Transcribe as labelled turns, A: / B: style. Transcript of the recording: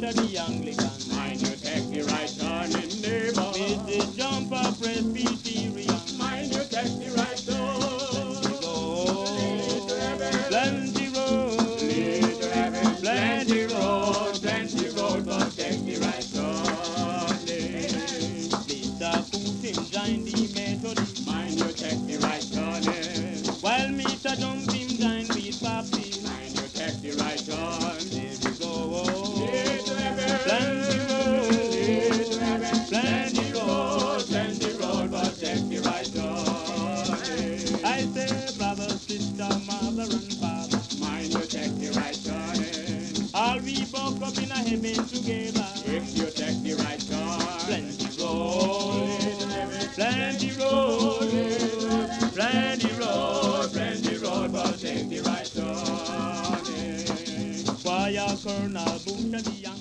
A: of the Anglican.
B: Mind you take the right turn in neighbor.
A: Mrs. Jumper Presbyterian.
B: Mind you take the right turn. Lead to heaven.
A: Plenty road.
B: Lead to heaven. Plenty road. Plenty road, but take the right turn.
A: Mr. Putin joined the Methodist.
B: Mind you take the right turn.
A: While Mr. Dumping joined with Papi.
B: Mind you take the right turn.
A: There we go.
B: Lead to heaven.
A: Plenty road.
B: Lead to heaven.
A: Plenty road.
B: Plenty road, but take the right turn.
A: I say, brother, sister, mother, and father.
B: Mind you take the right turn.
A: All we buck up in a heaven together.
B: If you take the right turn.
A: Plenty road. Plenty road. Plenty road.
B: Plenty road, but take the right turn.
A: Choir Colonel Bush of the